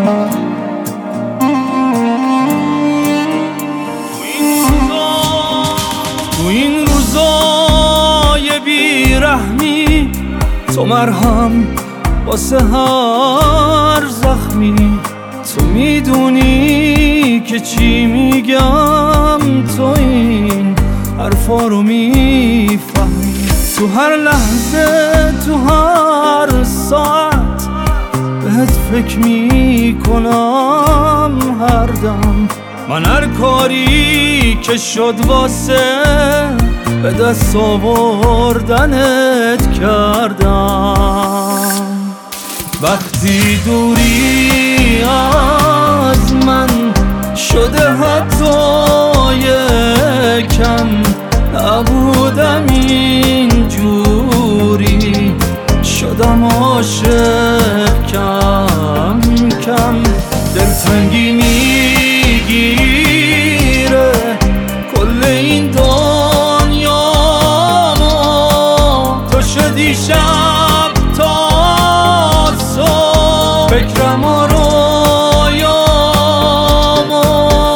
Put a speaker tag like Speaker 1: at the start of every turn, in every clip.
Speaker 1: تو این روزای بیرحمی تو مرهم واسه هر زخمی. تو میدونی که چی میگم، تو این حرفا رو میفهمی. تو هر لحظه، تو هر ساعت بهت فکر میکنم هر دم. من هر کاری که شد واسه به دست آوردنت کردم. وقتی دوری از من شده حتی یکم، نبودم اینجوری، شدم عاشق کم کم. دلتنگی میگیره کل این دنیامو، تو شدی شب تا صبح فکرم و رویامو.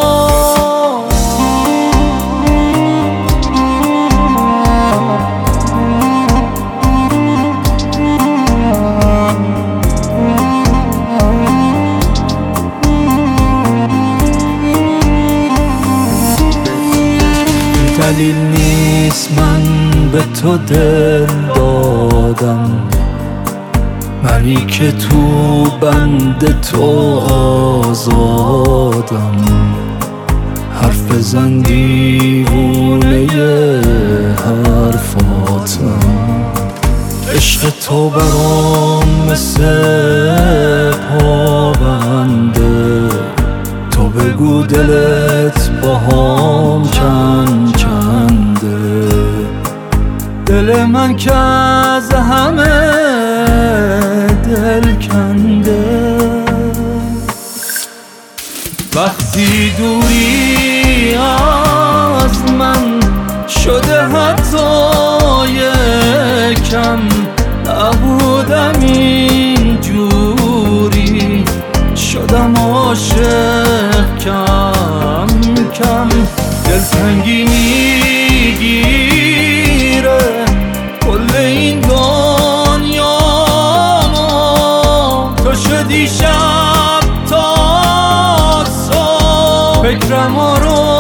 Speaker 1: دلیل نیست من به تو دل دادم، منی که تو بند تو آزادم. حرف بزن دیوونه حرفاتم، عشق تو برام مثل پابنده. تو بگو دلت باهام چند چنده، دل من که از همه دل کنده. وقتی دوری از من شده حتی یکم، نبودم اینجوری، شدم عاشق کم کم. دلتنگی میگیره کل این دنیامو، تو شدی شب تا صبح فکرم رو